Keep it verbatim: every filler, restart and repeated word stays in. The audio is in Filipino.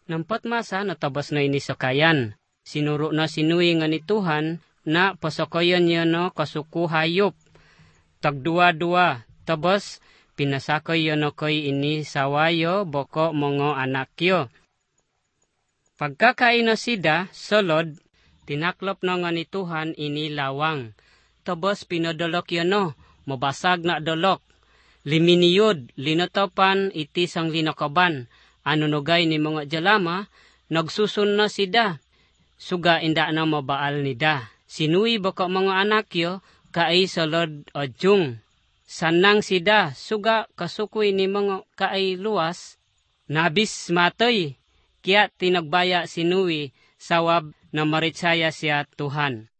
Nampat masa natabas na ini sakayan. Sinuro na sinuwi nga ni Tuhan na pasakayan niya no kasuku hayop. Tagdua-dua tabas pinasakay yo no koy ini sawayo boko mongo anakyo. Pagkakain na sida, solod, tinaklop na nga ni Tuhan ini lawang. Tabas pinadolok yo no, mabasag na dolok. Liminiyod, linotopan iti sang linokaban. Ano nugay ni mga jalama, nagsusun na sida. Suga inda na mabaal nida. Sinuwi baka mga anakyo, kaay solod o jung. Sanang sida, suga kasukoy ni mga kaay luwas, nabis matoy. Kaya tinagbaya sinuwi, sawab na maritsaya siya Tuhan.